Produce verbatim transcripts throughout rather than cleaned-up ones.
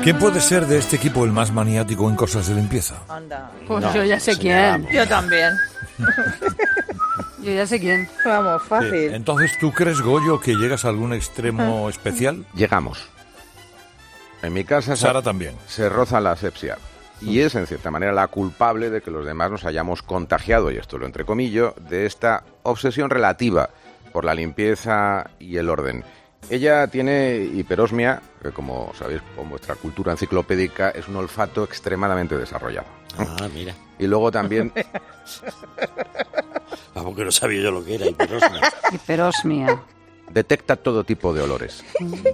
¿Quién puede ser de este equipo el más maniático en cosas de limpieza? Anda. Pues No, yo ya sé quién. Yo también. Yo ya sé quién. Vamos, Sí. fácil. Entonces, ¿tú crees, Goyo, que llegas a algún extremo especial? Llegamos. En mi casa se, Sara también. se roza la asepsia. Y es, en cierta manera, la culpable de que los demás nos hayamos contagiado, y esto lo entrecomillo, de esta obsesión relativa por la limpieza y el orden. Ella tiene hiperosmia, que como sabéis, con vuestra cultura enciclopédica, es un olfato extremadamente desarrollado. Ah, mira. Y luego también Vamos, que no sabía yo lo que era hiperosmia. Hiperosmia. detecta todo tipo de olores.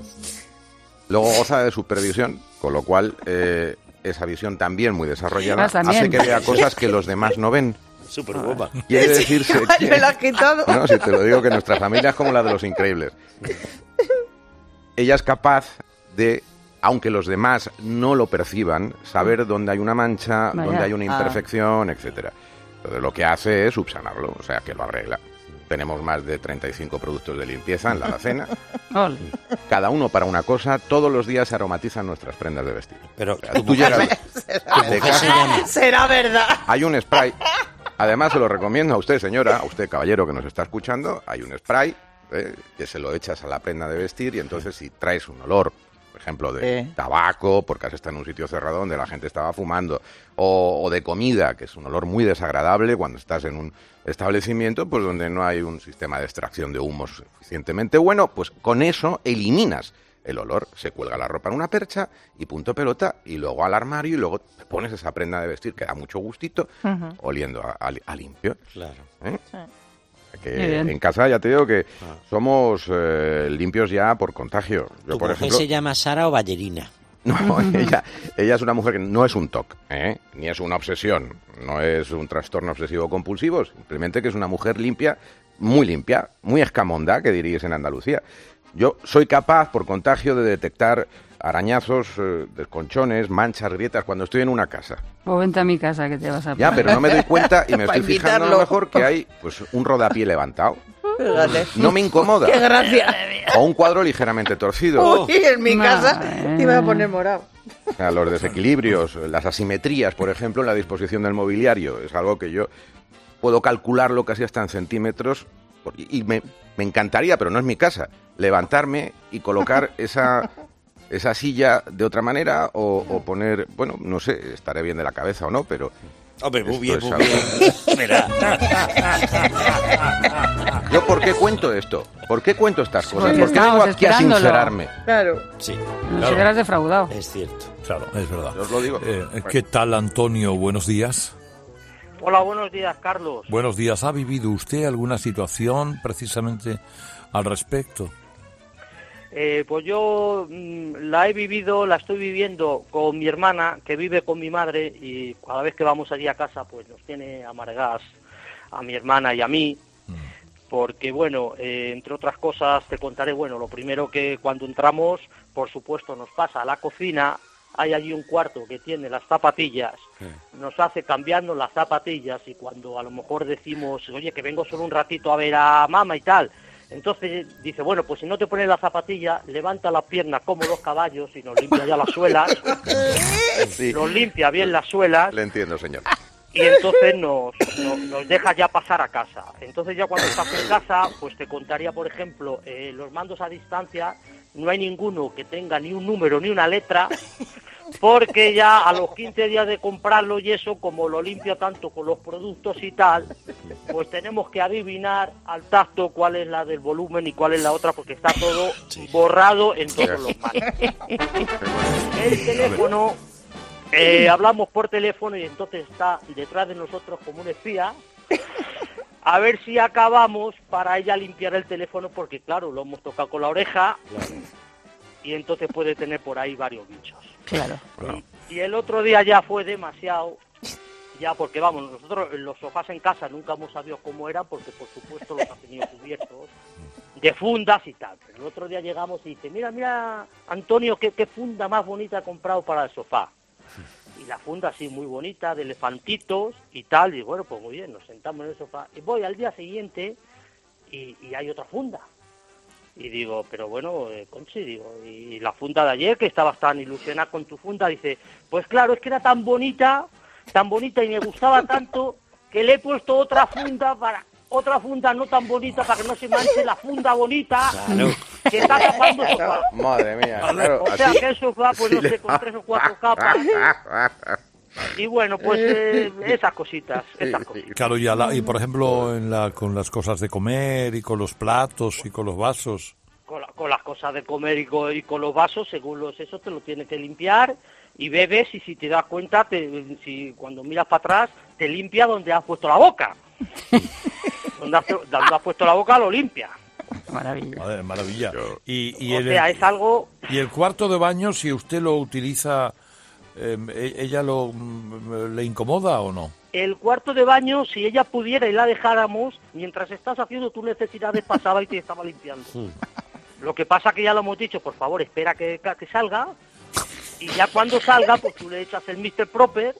Luego goza de supervisión, con lo cual eh, esa visión también muy desarrollada Ah, también. hace que vea cosas que los demás no ven. Súper guapa. Quiere decirse Ay, que... me lo has quitado. No, si te lo digo, que nuestra familia es como la de Los Increíbles. Ella es capaz de, aunque los demás no lo perciban, saber dónde hay una mancha, Vaya. dónde hay una Ah. imperfección, etcétera. Entonces lo que hace es subsanarlo, o sea, que lo arregla. Tenemos más de treinta y cinco productos de limpieza en la alacena, Ole. cada uno para una cosa. Todos los días se aromatizan nuestras prendas de vestir. Pero O sea, tu tú mujer, llegas tu de mujer se casa, llama... Será verdad. hay un spray. Además, se lo recomiendo a usted, señora, a usted, caballero, que nos está escuchando. Hay un spray ¿eh? que se lo echas a la prenda de vestir y entonces si traes un olor, por ejemplo, de Sí. tabaco, porque has estado en un sitio cerrado donde la gente estaba fumando, o, o de comida, que es un olor muy desagradable cuando estás en un establecimiento pues donde no hay un sistema de extracción de humos suficientemente bueno, pues con eso eliminas el olor. Se cuelga la ropa en una percha y punto pelota, y luego al armario, y luego te pones esa prenda de vestir que da mucho gustito, Ujú. oliendo a, a- a limpio. Claro. ¿eh? Sí. Que Muy bien. en casa ya te digo que Ah. somos eh, limpios ya por contagio. Yo, ¿Tu por mujer ejemplo, se llama Sara o Ballerina? no, ella, ella es una mujer que no es un TOC, ¿eh? Ni es una obsesión, no es un trastorno obsesivo compulsivo, simplemente que es una mujer limpia, muy limpia, muy escamonda, que diríais en Andalucía. Yo soy capaz, por contagio, de detectar arañazos, eh, desconchones, manchas, grietas, cuando estoy en una casa. O vente a mi casa que te vas a... Ya, pero no me doy cuenta y me Para estoy fijando a lo invitarlo. mejor que hay pues un rodapié levantado. Fíjate. No me incomoda. ¡Qué gracia! O un cuadro ligeramente torcido. Uy, en mi casa Madre. te iba a poner morado. O sea, los desequilibrios, las asimetrías, por ejemplo, en la disposición del mobiliario. Es algo que yo puedo calcularlo casi hasta en centímetros. Y me, me encantaría, pero no es mi casa, levantarme y colocar esa, esa silla de otra manera o, o poner, bueno, no sé, estaré bien de la cabeza o no, pero... Hombre, muy Esto bien, es muy algo- bien. Verá. ¿Yo por qué cuento esto? ¿Por qué cuento estas cosas? Porque ¿Por qué vengo estábamos aquí a esperándolo. sincerarme? Claro. Sí, Nos Claro. hubieras defraudado. es cierto. Claro, es verdad. Yo os lo digo. Eh, ¿Qué tal, Antonio? Buenos días. Hola, buenos días, Carlos. Buenos días. ¿Ha vivido usted alguna situación precisamente al respecto? Eh, pues yo mm, la he vivido, la estoy viviendo con mi hermana, que vive con mi madre, y cada vez que vamos allí a casa, pues nos tiene amargadas a mi hermana y a mí, porque, bueno, eh, entre otras cosas te contaré, bueno, lo primero que cuando entramos, por supuesto, nos pasa a la cocina, hay allí un cuarto que tiene las zapatillas, nos hace cambiarnos las zapatillas, y cuando a lo mejor decimos, oye, que vengo solo un ratito a ver a mamá y tal, entonces dice, bueno, pues si no te pones la zapatilla, levanta las piernas como los caballos y nos limpia ya las suelas, Sí, nos limpia bien las suelas, le entiendo, señor. y entonces nos, nos, nos deja ya pasar a casa. Entonces ya cuando estás en casa, pues te contaría, por ejemplo, eh, los mandos a distancia, no hay ninguno que tenga ni un número ni una letra, porque ya a los quince días de comprarlo y eso, como lo limpia tanto con los productos y tal, pues tenemos que adivinar al tacto cuál es la del volumen y cuál es la otra, porque está todo borrado en todos los mandos. El teléfono, eh, hablamos por teléfono y entonces está detrás de nosotros como un espía, a ver si acabamos para ella limpiar el teléfono, porque claro, lo hemos tocado con la oreja y entonces puede tener por ahí varios bichos. Claro. Y, y el otro día ya fue demasiado, ya porque vamos, nosotros los sofás en casa nunca hemos sabido cómo eran, porque por supuesto los ha tenido cubiertos de fundas y tal. Pero el otro día llegamos y dice, mira, mira, Antonio, qué, qué funda más bonita ha comprado para el sofá. Y la funda así muy bonita, de elefantitos y tal, y bueno, pues muy bien, nos sentamos en el sofá. Y voy al día siguiente y, y hay otra funda. Y digo, pero bueno, eh, Conchi, digo, y la funda de ayer, que estabas tan ilusionada con tu funda, dice, pues claro, es que era tan bonita, tan bonita y me gustaba tanto que le he puesto otra funda para otra funda no tan bonita para que no se manche la funda bonita Claro. que está tapando el sofá. Madre mía, claro, O sea así. que el sofá, pues no sé, con tres o cuatro capas. Y bueno, pues eh, esas cositas, esas cositas. Claro, y, a la- y por ejemplo, en la, con las cosas de comer y con los platos y con los vasos. Con, la- con las cosas de comer y con, y con los vasos, según los esos, te lo tienes que limpiar y bebes y si te das cuenta, te, si cuando miras para atrás, te limpia donde has puesto la boca. donde, has, donde has puesto la boca lo limpia. Maravilla. Madre, maravilla. Y, y, O el, sea, es algo... y el cuarto de baño, si usted lo utiliza, eh, e- ¿ella lo mm, le incomoda o no? El cuarto de baño, si ella pudiera y la dejáramos, mientras estás haciendo tus necesidades, pasaba y te estaba limpiando. Lo que pasa que ya lo hemos dicho, por favor, espera que, que salga, y ya cuando salga, pues tú le echas el mister Proper,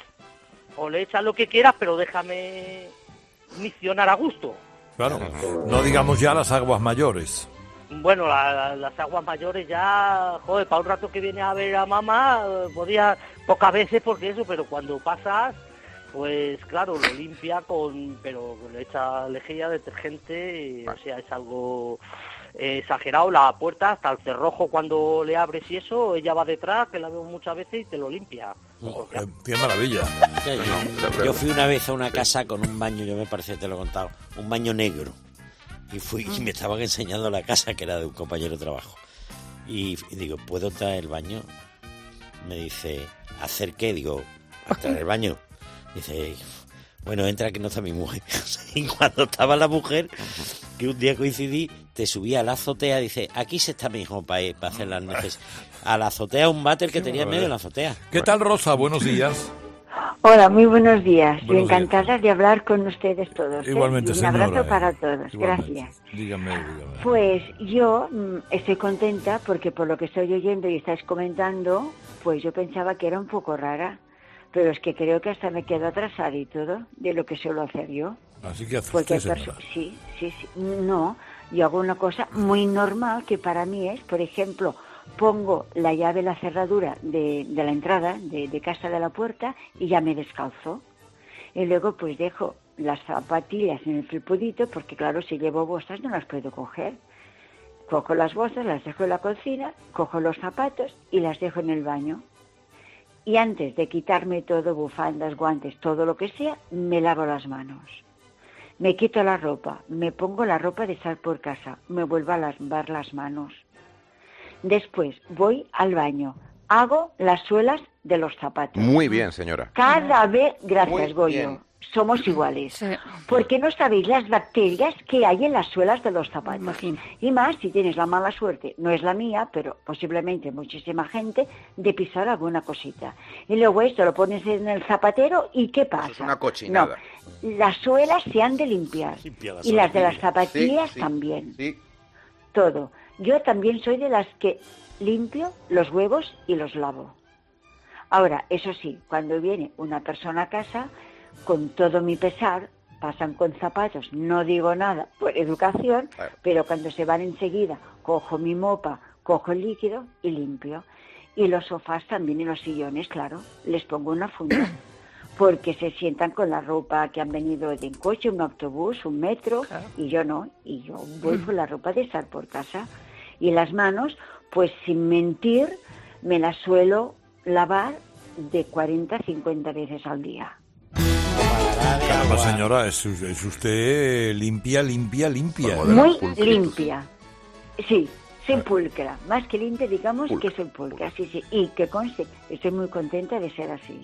o le echas lo que quieras, pero déjame misionar a gusto. Claro, no digamos ya las aguas mayores. Bueno, la- la- las aguas mayores ya, joder, para un rato que viene a ver a mamá, eh, podía pocas veces porque eso, pero cuando pasas, pues claro, lo limpia con, pero le echa lejía, detergente, y, o sea, es algo eh, exagerado. La puerta, hasta el cerrojo cuando le abres y eso, ella va detrás, que la veo muchas veces y te lo limpia. O sea, Eh, qué maravilla. Ya, yo, yo fui una vez a una casa con un baño, yo me parece que te lo he contado, un baño negro. Y fui y me estaban enseñando la casa que era de un compañero de trabajo. Y, y digo, ¿puedo traer el baño? Me dice, ¿hacer qué? Digo, ¿a traer el baño? Dice, bueno, entra que no está mi mujer. Y cuando estaba la mujer, que un día coincidí, te subía a la azotea, dice, aquí se está mi hijo para hacer las necesidades. A la azotea, un váter que tenía en medio de la azotea. ¿Qué tal, Rosa? Buenos días. Hola, muy buenos días. Buenos y encantada de hablar con ustedes todos. ¿eh? Igualmente, Y un señora. abrazo eh. para todos. Igualmente. Gracias. Dígame, dígame. Pues yo mm, estoy contenta porque por lo que estoy oyendo y estáis comentando, pues yo pensaba que era un poco rara, pero es que creo que hasta me quedo atrasada y todo de lo que suelo hacer yo. Así que hace Porque usted, hay perso- señora. sí, sí, sí. No, yo hago una cosa muy normal que para mí es, por ejemplo, pongo la llave, la cerradura de, de la entrada, de, de casa de la puerta, y ya me descalzo. Y luego pues dejo las zapatillas en el felpudito, porque claro, si llevo bolsas no las puedo coger. Cojo las bolsas, las dejo en la cocina, cojo los zapatos y las dejo en el baño. Y antes de quitarme todo, bufandas, guantes, todo lo que sea, me lavo las manos. Me quito la ropa, me pongo la ropa de estar por casa, me vuelvo a lavar las manos. Después voy al baño, hago las suelas de los zapatos. Muy bien, señora. Cada vez, gracias Muy Goyo, bien. somos iguales. Sí. Porque no sabéis las bacterias que hay en las suelas de los zapatos. Imagino. Y más si tienes la mala suerte, no es la mía, pero posiblemente muchísima gente, de pisar alguna cosita. Y luego esto lo pones en el zapatero y ¿qué pasa? es una cochinada. No, las suelas se han de limpiar. Limpia las Y las de las zapatillas. zapatillas Sí, sí, también. Sí. Todo. Yo también soy de las que limpio los huevos y los lavo. Ahora, eso sí, cuando viene una persona a casa, con todo mi pesar, pasan con zapatos, no digo nada por educación, Claro. pero cuando se van enseguida, cojo mi mopa, cojo el líquido y limpio. Y los sofás también y los sillones, claro, les pongo una funda, porque se sientan con la ropa que han venido de un coche, un autobús, un metro, y yo no, y yo voy con la ropa de estar por casa. Y las manos, pues sin mentir, me las suelo lavar de cuarenta a cincuenta veces al día. Caramba, señora, es, es usted limpia, limpia, limpia. Como de Muy los pulcritos. limpia. Sí, soy pulcra. Más que limpia, digamos Pulcra. que soy pulcra, sí, sí. Y que conste, estoy muy contenta de ser así.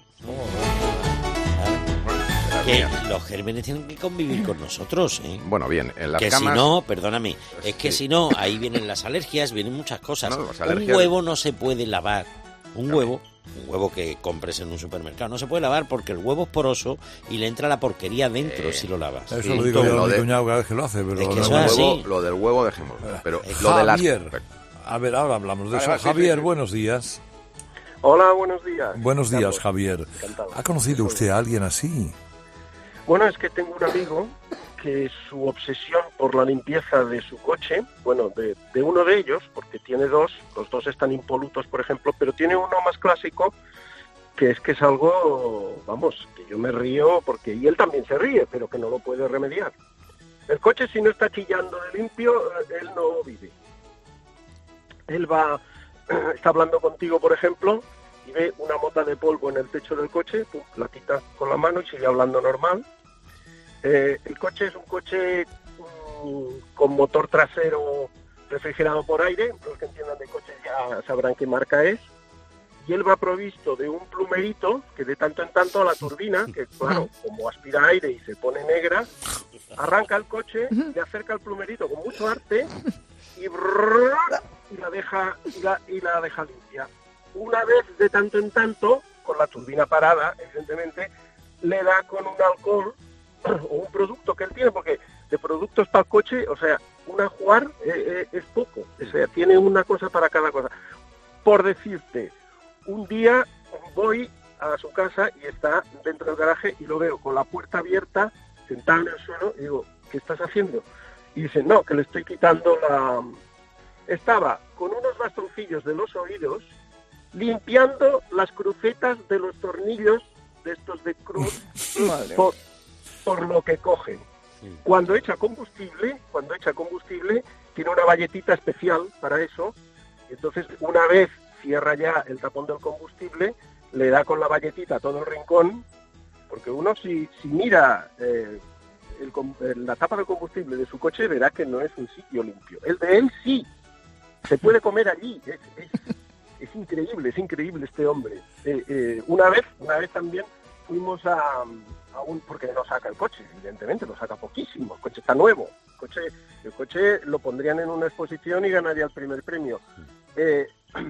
Que los gérmenes tienen que convivir con nosotros, ¿eh? Bueno, bien, en las que camas... si no, perdóname, es que Sí. si no, ahí vienen las alergias, vienen muchas cosas. No, las un alergias- huevo no se puede lavar. Un Claro. huevo, un huevo que compres en un supermercado, no se puede lavar porque el huevo es poroso y le entra la porquería dentro Eh, si lo lavas. Eso Sí, lo digo yo lo a mi de- cuñado cada vez que lo hace, pero Es que no- eso Lo del es así. huevo, lo del huevo dejémoslo. Pero lo de las... Javier, a ver, ahora hablamos de Vale, eso. vale, sí, Javier, sí, sí. buenos días. Hola, buenos días. Buenos días, Carlos, Javier. encantado. ¿Ha conocido usted a alguien así? Bueno, es que tengo un amigo que su obsesión por la limpieza de su coche, bueno, de, de uno de ellos, porque tiene dos, los dos están impolutos, por ejemplo, pero tiene uno más clásico, que es que es algo, vamos, que yo me río, porque y él también se ríe, pero que no lo puede remediar. El coche, si no está chillando de limpio, él no vive. Él va, está hablando contigo, por ejemplo, y ve una mota de polvo en el techo del coche, pum, la quita con la mano y sigue hablando normal. Eh, el coche es un coche um, con motor trasero refrigerado por aire, los que entiendan de coches ya sabrán qué marca es, y él va provisto de un plumerito que de tanto en tanto a la turbina, que claro, como aspira aire y se pone negra, arranca el coche, le acerca el plumerito con mucho arte y, brrr, y la deja y la, y la deja limpia. Una vez de tanto en tanto, con la turbina parada, evidentemente, le da con un alcohol o un producto que él tiene, porque de productos para el coche, o sea, un ajuar eh, eh, es poco, o sea, tiene una cosa para cada cosa. Por decirte, un día voy a su casa y está dentro del garaje y lo veo con la puerta abierta, sentado en el suelo, y digo, ¿qué estás haciendo? Y dice, no, que le estoy quitando la... Estaba con unos bastoncillos de los oídos limpiando las crucetas de los tornillos de estos de cruz por, por lo que cogen. Cuando echa combustible, cuando echa combustible, tiene una valletita especial para eso, y entonces una vez cierra ya el tapón del combustible, le da con la valletita a todo el rincón, porque uno si, si mira eh, el, la tapa del combustible de su coche verá que no es un sitio limpio. El de él sí, se puede comer allí, es, es, es increíble, es increíble este hombre. Eh, eh, una vez, una vez también fuimos a, a un, porque no saca el coche, evidentemente, lo saca poquísimo, el coche está nuevo, el coche, el coche lo pondrían en una exposición y ganaría el primer premio. Eh,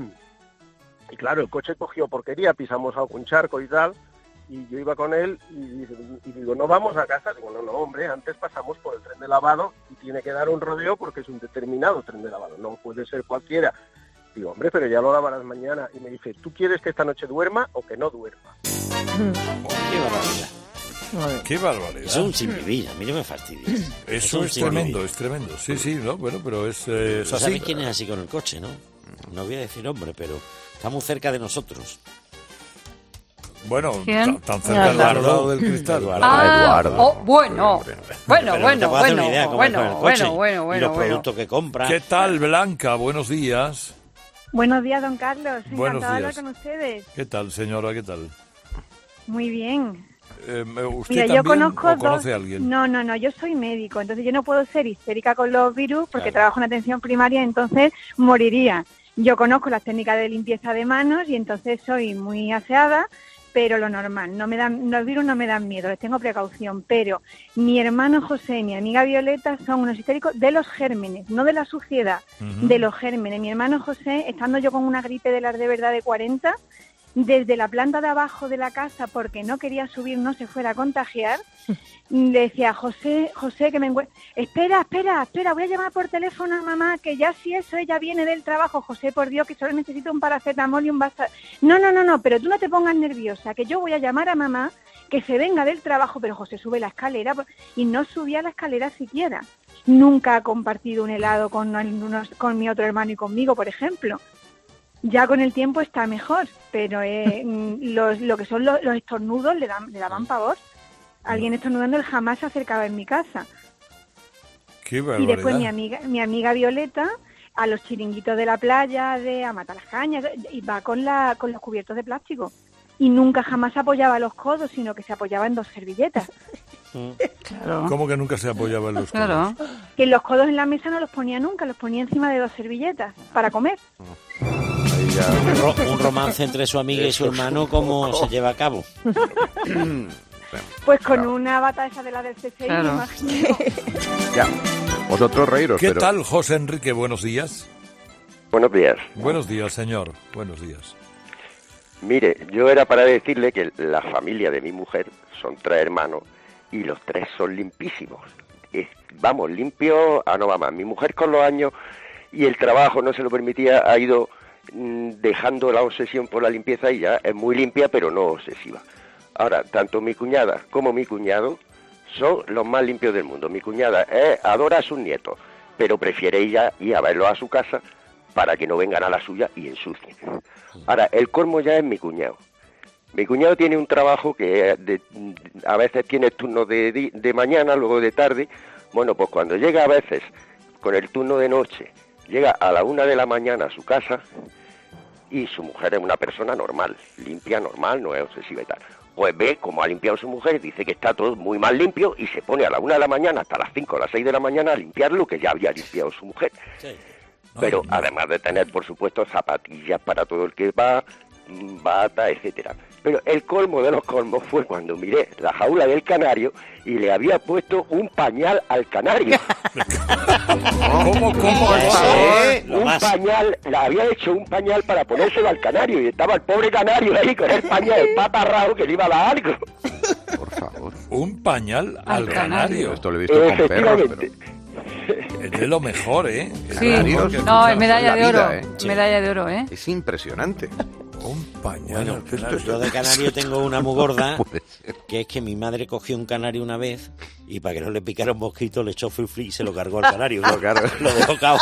y claro, el coche cogió porquería, pisamos algún charco y tal, y yo iba con él y, y digo, ¿no vamos a casa? Digo, no, no, hombre, antes pasamos por el tren de lavado y tiene que dar un rodeo porque es un determinado tren de lavado, no puede ser cualquiera. Digo, hombre, pero ya lo lavarás mañana. Y me dice, ¿tú quieres que esta noche duerma o que no duerma? ¡Qué barbaridad! ¡Qué barbaridad! Eso es un sin vivir, a mí no me fastidies. Eso es tremendo, es tremendo. Sí, sí, no, bueno, pero es, eh, es así. ¿Sabes quién es así con el coche, no? No voy a decir hombre, pero está muy cerca de nosotros. Bueno, tan, tan cerca del lado del cristal. Ah, Eduardo. oh, bueno, bueno, Pero bueno, te puedo hacer bueno, una idea cómo bueno, es con el coche bueno, bueno, y bueno, los bueno. productos que compra. ¿Qué tal, Blanca? Buenos días. Buenos días, don Carlos. Buenos Encantada de días. hablar con ustedes. ¿Qué tal, señora? ¿Qué tal? Muy bien. Eh, ¿Usted Mira, también yo conozco o conoce dos... a alguien? No, no, no, yo soy médico, entonces yo no puedo ser histérica con los virus porque Claro. trabajo en atención primaria, entonces moriría. Yo conozco las técnicas de limpieza de manos y entonces soy muy aseada, pero lo normal, no me dan, los virus no me dan miedo, les tengo precaución, pero mi hermano José y mi amiga Violeta son unos histéricos de los gérmenes, no de la suciedad, Ujú. de los gérmenes. Mi hermano José, estando yo con una gripe de las de verdad de cuarenta, desde la planta de abajo de la casa, porque no quería subir, no se fuera a contagiar, le decía, José, José, que me encuentro... Espera, espera, espera, voy a llamar por teléfono a mamá, que ya si eso ella viene del trabajo. José, por Dios, que solo necesito un paracetamol y un basta... No, no, no, no, pero tú no te pongas nerviosa, que yo voy a llamar a mamá, que se venga del trabajo. Pero José sube la escalera y no subía la escalera siquiera. Nunca ha compartido un helado con, algunos, con mi otro hermano y conmigo, por ejemplo. Ya con el tiempo está mejor, pero eh, los, lo que son los, los estornudos le, dan, le daban pavor. Alguien estornudando, él jamás se acercaba en mi casa. Qué Y barbaridad. después mi amiga, mi amiga Violeta, a los chiringuitos de la playa, de a matar las cañas, y va con, la, con los cubiertos de plástico. Y nunca jamás apoyaba los codos, sino que se apoyaba en dos servilletas. Claro. ¿Cómo que nunca se apoyaba en los codos? Claro. Que los codos en la mesa no los ponía nunca, los ponía encima de dos servilletas para comer. Ahí ya... Un, ro- un romance entre su amiga y su Eso es hermano, un ¿cómo poco. se lleva a cabo? Pues con Claro. una bata esa de la del C C I, Claro. me imagino. Ya, vosotros reíros, ¿Qué pero... tal, José Enrique? Buenos días. Buenos días. Buenos días, señor. Buenos días. Mire, yo era para decirle que la familia de mi mujer son tres hermanos y los tres son limpísimos. Es, vamos, limpio a no va más. Mi mujer con los años y el trabajo no se lo permitía, ha ido mm, dejando la obsesión por la limpieza y ya es muy limpia, pero no obsesiva. Ahora, tanto mi cuñada como mi cuñado son los más limpios del mundo. Mi cuñada eh, adora a sus nietos, pero prefiere ella ir a verlos a su casa para que no vengan a la suya y ensucien. Ahora, el colmo ya es mi cuñado. Mi cuñado tiene un trabajo que de, a veces tiene turnos de, de mañana, luego de tarde. Bueno, pues cuando llega a veces con el turno de noche, llega a la una de la mañana a su casa y su mujer es una persona normal, limpia, normal, no es obsesiva y tal. Pues ve cómo ha limpiado su mujer, dice que está todo muy mal limpio y se pone a la una de la mañana hasta las cinco o las seis de la mañana a limpiar lo que ya había limpiado su mujer. Sí. Pero Ay, además de tener, por supuesto, zapatillas para todo el que va, bata, etcétera. Pero el colmo de los colmos fue cuando miré la jaula del canario y le había puesto un pañal al canario. ¿Cómo, cómo ¿Eh? Un pañal, le había hecho un pañal para ponérselo al canario y estaba el pobre canario ahí con el pañal patarrao que le iba a dar algo. Por favor. Un pañal al, al canario. canario. Esto lo he visto con perros, pero... Es de lo mejor, ¿eh? Sí, no, es medalla de oro. Vida, ¿eh? Medalla de oro, ¿eh? Es impresionante. Un pañal. Bueno, claro, yo de canario tengo una muy gorda, que es que mi madre cogió un canario una vez y para que no le picara un mosquito le echó free free y se lo cargó al canario. Lo, lo dejó cao.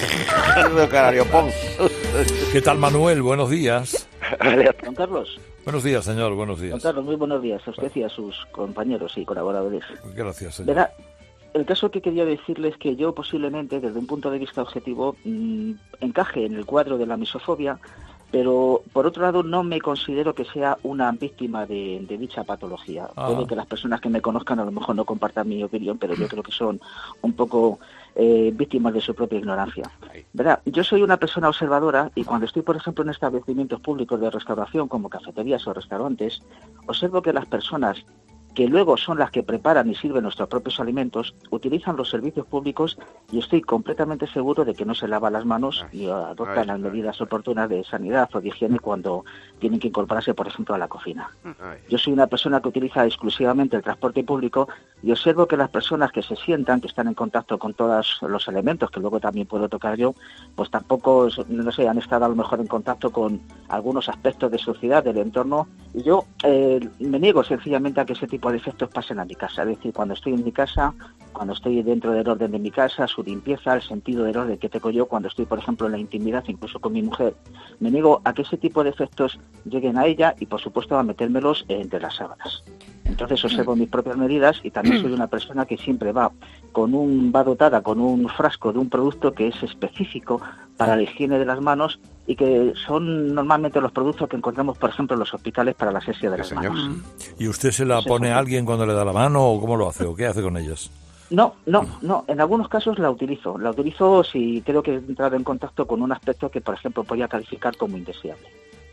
Canario, pon. ¿Qué tal, Manuel? Buenos días. Don Carlos. Buenos días, señor. Buenos días. Don Carlos, muy buenos días a usted y a sus compañeros y colaboradores. Gracias, señor. Verá, el caso que quería decirles es que yo posiblemente, desde un punto de vista objetivo, mmm, encaje en el cuadro de la misofobia, pero por otro lado no me considero que sea una víctima de, de dicha patología. Ah. Puede que las personas que me conozcan a lo mejor no compartan mi opinión, pero yo creo que son un poco eh, víctimas de su propia ignorancia. ¿Verdad? Yo soy una persona observadora y cuando estoy, por ejemplo, en establecimientos públicos de restauración como cafeterías o restaurantes, observo que las personas que luego son las que preparan y sirven nuestros propios alimentos, utilizan los servicios públicos y estoy completamente seguro de que no se lavan las manos y adoptan ay, las ay, medidas ay. oportunas de sanidad o de higiene cuando tienen que incorporarse, por ejemplo, a la cocina. Ay. Yo soy una persona que utiliza exclusivamente el transporte público y observo que las personas que se sientan, que están en contacto con todos los elementos, que luego también puedo tocar yo, pues tampoco, no sé, han estado a lo mejor en contacto con algunos aspectos de sociedad, del entorno, y yo eh, me niego sencillamente a que ese tipo de efectos pasen a mi casa. Es decir, cuando estoy en mi casa, cuando estoy dentro del orden de mi casa, su limpieza, el sentido del orden que tengo yo, cuando estoy, por ejemplo, en la intimidad, incluso con mi mujer, me niego a que ese tipo de efectos lleguen a ella y, por supuesto, a metérmelos entre las sábanas. Entonces observo mis propias medidas y también soy una persona que siempre va con un va dotada con un frasco de un producto que es específico para la higiene de las manos y que son normalmente los productos que encontramos, por ejemplo, en los hospitales para la asepsia de las señor. manos. ¿Y usted se la pone a alguien cuando le da la mano o cómo lo hace o qué hace con ellas? No, no, no. En algunos casos la utilizo. La utilizo si creo que he entrado en contacto con un aspecto que, por ejemplo, podría calificar como indeseable.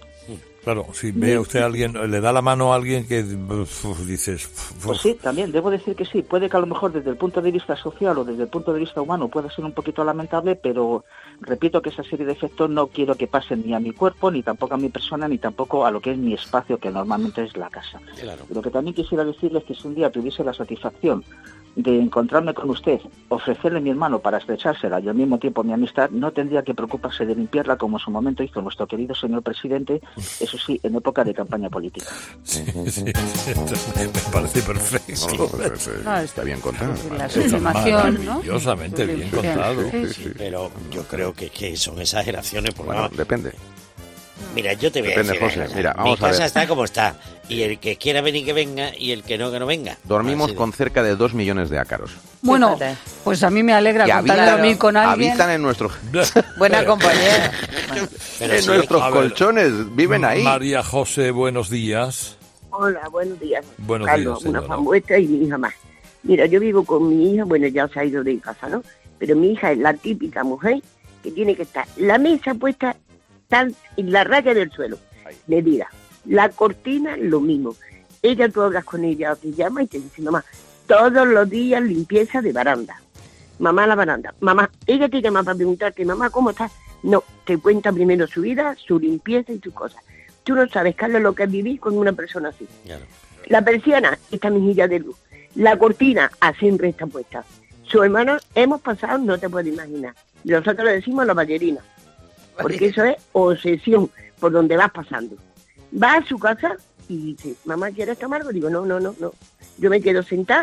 Claro, si ve a usted a alguien, le da la mano a alguien que uf, dices... Uf. Pues sí, también, debo decir que sí. Puede que a lo mejor desde el punto de vista social o desde el punto de vista humano pueda ser un poquito lamentable, pero repito que esa serie de efectos no quiero que pasen ni a mi cuerpo, ni tampoco a mi persona, ni tampoco a lo que es mi espacio, que normalmente es la casa. Claro. Lo que también quisiera decirles es que si un día tuviese la satisfacción de encontrarme con usted, ofrecerle mi hermano para estrechársela y al mismo tiempo mi amistad, no tendría que preocuparse de limpiarla como en su momento hizo nuestro querido señor presidente, eso sí, en época de campaña política. Sí, sí, sí. Me parece perfecto. No, pues, eh, no, está bien contado. La sublimación, ¿no? Maravillosamente bien contado. Sí, sí. Pero yo creo que, que son exageraciones. Porque bueno, no, depende. Mira, yo te voy Depende, a decir, José. Mira, vamos mi casa a ver. está como está, y el que quiera venir que venga, y el que no, que no venga. Dormimos con cerca de dos millones de ácaros. Bueno, pues a mí me alegra que contar habitan, dormir con alguien. Habitan en nuestros... Buena compañera. Bueno, en sí, nuestros colchones, ver, viven ahí. María José, buenos días. Hola, buenos días. Buenos Carlos, días, una fan vuestra y mi hija más. Mira, yo vivo con mi hija, bueno, ya se ha ido de casa, ¿no? Pero mi hija es la típica mujer que tiene que estar la mesa puesta tan en la raya del suelo. Medida. La cortina, lo mismo. Ella, tú hablas con ella, te llama y te dice, mamá, todos los días limpieza de baranda. Mamá, la baranda. Mamá, ella te llama para preguntarte, mamá, ¿cómo estás? No, te cuenta primero su vida, su limpieza y sus cosas. Tú no sabes, Carlos, lo que es vivir con una persona así. Claro. La persiana, esta mejilla de luz. La cortina, así siempre está puesta. Su hermano, hemos pasado, no te puedes imaginar. Nosotros le decimos la ballerina. Porque eso es obsesión por donde vas pasando. Va a su casa y dice, mamá, ¿quieres tomar algo? Digo, no, no, no, no. Yo me quedo sentada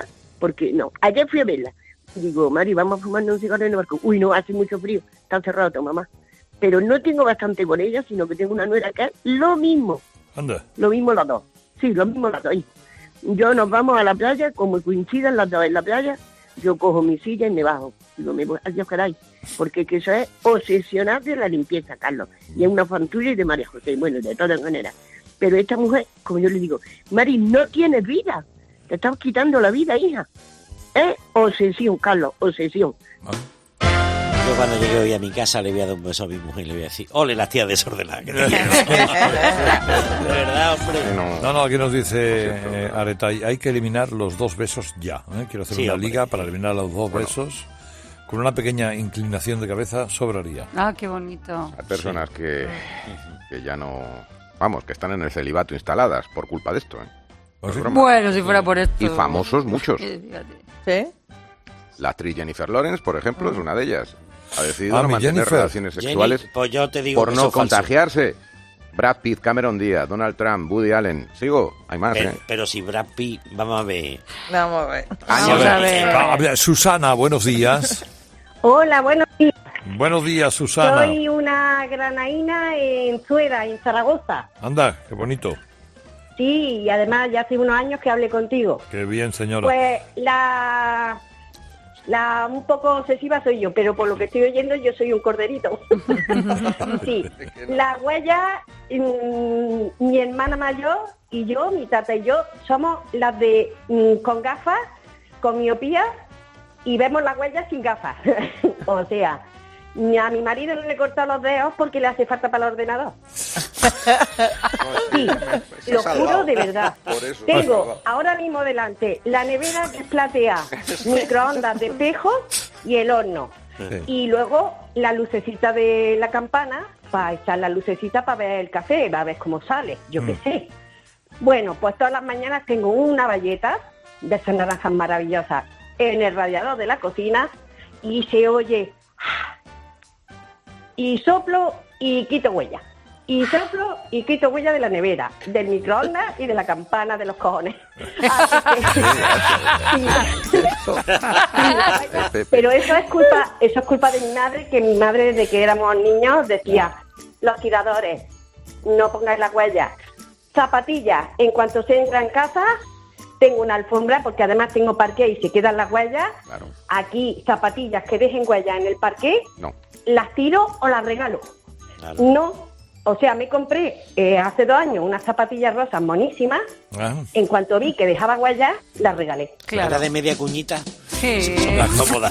porque no, ayer fui a verla. Digo, Mari, vamos a fumarnos un cigarro en el barco. Uy, no, hace mucho frío, está cerrado tu mamá. Pero no tengo bastante con ella, sino que tengo una nuera que es lo mismo. Anda. Lo mismo las dos. Sí, lo mismo las dos. Yo nos vamos a la playa, como coincidan las dos en la playa, yo cojo mi silla y me bajo. Digo, me voy, adiós, caray. Porque que eso es obsesionar de la limpieza, Carlos. Y es una fan tuya y de María José. Bueno, de todas maneras. Pero esta mujer, como yo le digo, Mari, no tienes vida. Te estás quitando la vida, hija. Es obsesión, Carlos, obsesión. Yo cuando llegue hoy a mi casa le voy a dar un beso a mi mujer y le voy a decir, ole las tías desordenadas. De verdad, hombre. No, no, aquí nos dice eh, Aretay, hay que eliminar los dos besos ya. ¿eh? Quiero hacer Sí, una hombre. liga para eliminar los dos Bueno. besos. Con una pequeña inclinación de cabeza sobraría. Ah, qué bonito. Hay personas que, que ya no... Vamos, que están en el celibato instaladas por culpa de esto, ¿eh? No es broma. Bueno, si fuera por esto. Y famosos muchos. Eh, fíjate. ¿Sí? La actriz Jennifer Lawrence, por ejemplo, es una de ellas. Ha decidido Ah, no mi mantener Jennifer. relaciones sexuales Jenny, pues yo te digo por que no eso es falso. contagiarse. Brad Pitt, Cameron Díaz, Donald Trump, Woody Allen. ¿Sigo? Hay más, Pero, ¿eh? pero si Brad Pitt, vamos a ver. Vamos a ver. A Vamos ver, a ver. a ver, Susana, buenos días. Hola, buenos días. Buenos días, Susana. Soy una granaína en Zuera, en Zaragoza. Anda, qué bonito. Sí, y además ya hace unos años que hablé contigo. Qué bien, señora. Pues la, la un poco obsesiva soy yo, pero por lo que estoy oyendo yo soy un corderito. Sí, la huella, mm, mi hermana mayor y yo, mi tata y yo, somos las de mm, con gafas, con miopía, y vemos las huellas sin gafas. O sea, ni a mi marido no le he cortado los dedos porque le hace falta para el ordenador. Sí, lo juro de verdad. Tengo ahora mismo delante la nevera que es platea, microondas de espejo y el horno. Sí. Y luego la lucecita de la campana para echar la lucecita para ver el café, para ver cómo sale, yo Mm. qué sé. Bueno, pues todas las mañanas tengo una bayeta de esas naranjas maravillosas en el radiador de la cocina y se oye y soplo y quito huella. Y soplo y quito huella de la nevera, del microondas y de la campana de los cojones. Así que- Pero eso es culpa, eso es culpa de mi madre, que mi madre desde que éramos niños decía, los tiradores, no pongáis las huellas. Zapatillas, en cuanto se entra en casa, tengo una alfombra, porque además tengo parqué y se quedan las huellas. Claro. Aquí, zapatillas que dejen huellas en el parqué, No. las tiro o las regalo. Claro. No, o sea, me compré eh, hace dos años unas zapatillas rosas monísimas. Ah, En cuanto vi que dejaba huellas, las regalé. Era de media cuñita. Sí. La cómoda.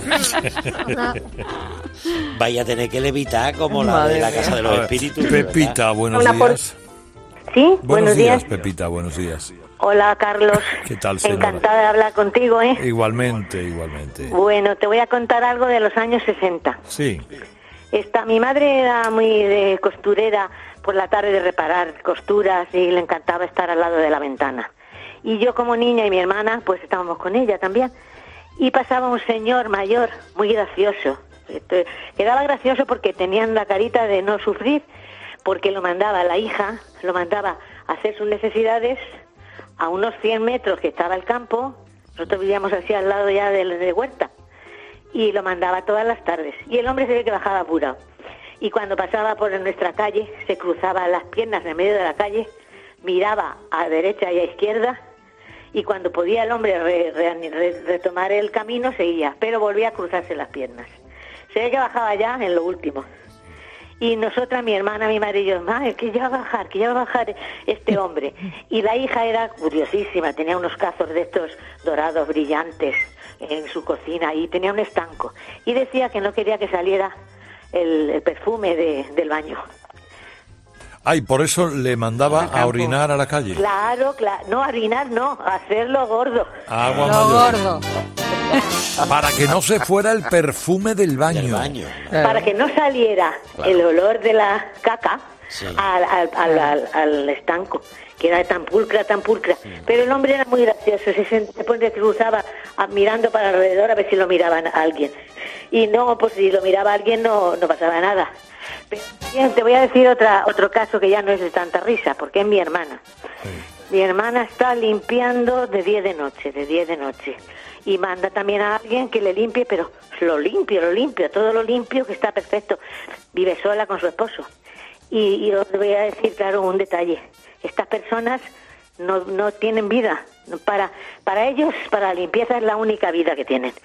Vaya a tener que levitar como la de la Casa de los a ver, Espíritus. de Pepita, verdad. buenos Una por- días. Sí, Buenos días, Pepita, buenos días. Hola, Carlos. ¿Qué tal, señora? Encantada de hablar contigo, ¿eh? Igualmente, igualmente. Bueno, te voy a contar algo de los años sesenta. Sí. Esta, mi madre era muy de costurera, por la tarde de reparar costuras y le encantaba estar al lado de la ventana. Y yo como niña y mi hermana, pues estábamos con ella también. Y pasaba un señor mayor, muy gracioso. Esto- Quedaba gracioso porque tenían la carita de no sufrir, porque lo mandaba la hija, lo mandaba a hacer sus necesidades a unos cien metros que estaba el campo. Nosotros vivíamos así al lado ya de, de huerta. Y lo mandaba todas las tardes. Y el hombre se ve que bajaba apurado. Y cuando pasaba por nuestra calle, se cruzaba las piernas en medio de la calle, miraba a derecha y a izquierda, y cuando podía el hombre re- re- re- retomar el camino, seguía, pero volvía a cruzarse las piernas. Se ve que bajaba ya en lo último. Y nosotras, mi hermana, mi madre y yo, madre, que ya va a bajar, que ya va a bajar este hombre. Y la hija era curiosísima, tenía unos cazos de estos dorados brillantes en su cocina y tenía un estanco. Y decía que no quería que saliera el, el perfume de, del baño. Ay, por eso le mandaba a orinar a la calle. Claro, claro, no orinar, no, hacerlo gordo. Agua Lo mayor. gordo. Para que no se fuera el perfume del baño. Para que no saliera el olor de la caca Sí. al, al, al, al, al estanco, que era tan pulcra, tan pulcra. Pero el hombre era muy gracioso, se, sent- se pone- cruzaba a- mirando para alrededor a ver si lo miraban a alguien. Y no, pues si lo miraba a alguien no, no pasaba nada. Pero bien, te voy a decir otra otro caso que ya no es de tanta risa, porque es mi hermana. Mi hermana está limpiando de diez de noche, de diez de noche. y manda también a alguien que le limpie, pero lo limpio, lo limpio, todo lo limpio, que está perfecto. Vive sola con su esposo. Y, y os voy a decir, claro, un detalle. Estas personas no, no tienen vida. Para, para ellos, para la limpieza es la única vida que tienen.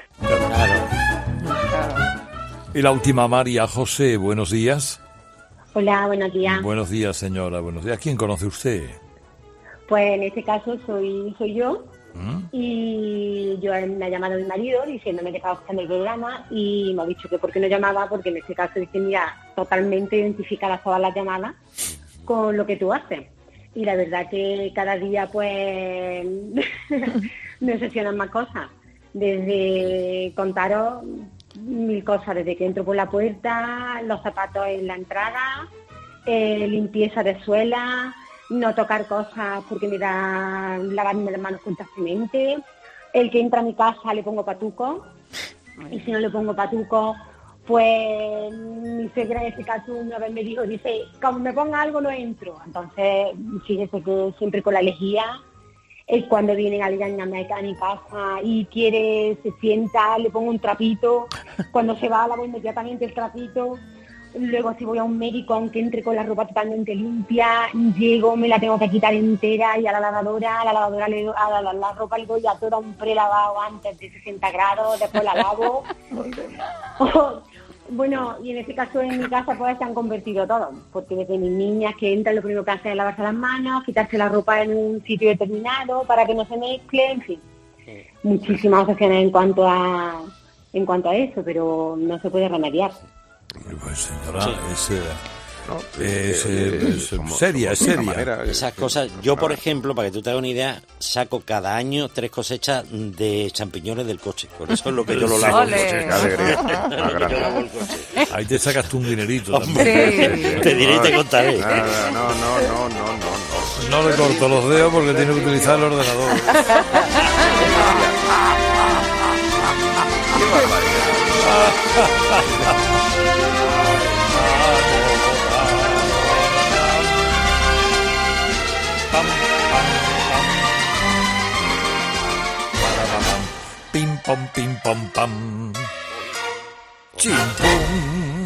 Y la última, María José, buenos días. Hola, buenos días. Buenos días, señora, buenos días. ¿Quién conoce usted? Pues en este caso soy soy yo. ¿Mm? Y yo me ha llamado mi marido diciéndome que estaba escuchando el programa y me ha dicho que por qué no llamaba, porque en este caso dice, mira, totalmente identificadas todas las llamadas con lo que tú haces. Y la verdad que cada día pues me obsesionan más cosas. Desde contaros mil cosas, desde que entro por la puerta, los zapatos en la entrada, eh, limpieza de suela, no tocar cosas porque me da lavarme las manos constantemente. El que entra a mi casa le pongo patuco y si no le pongo patuco, pues mi suegra en este caso una vez me dijo, dice, como me ponga algo no entro. Entonces, fíjese que siempre con la lejía, es cuando vienen alguien a mi, a mi casa y quiere, se sienta, le pongo un trapito, cuando se va lavo inmediatamente el trapito. Luego si voy a un médico, aunque entre con la ropa totalmente limpia, llego, me la tengo que quitar entera y a la lavadora, a la lavadora le doy, a la, la ropa le doy a toda un prelavado antes de sesenta grados, después la lavo. Bueno, y en este caso en mi casa pues se han convertido todos, porque desde mis niñas que entran lo primero que hacen es lavarse las manos, quitarse la ropa en un sitio determinado para que no se mezcle, en fin. Muchísimas opciones en cuanto a en cuanto a eso, pero no se puede remediar. Pues señora, Sí. es, eh, No, es, eh, eh, eh, es somos- seria, es somos de seria. una manera, eh, Esas cosas, yo por ejemplo, para que tú te hagas una idea, saco cada año tres cosechas de champiñones del coche. Por eso es lo que yo lo lavo. el Ole. coche. Qué alegría. Lo que Ah, yo lavo el coche. Ahí te sacas tú un dinerito Hombre, también. sí. Te diré y te contaré. Nada, no, no, no, no, no, No le corto los dedos porque tiene que utilizar el ordenador. Pim pom pim pom pam. Chim pum.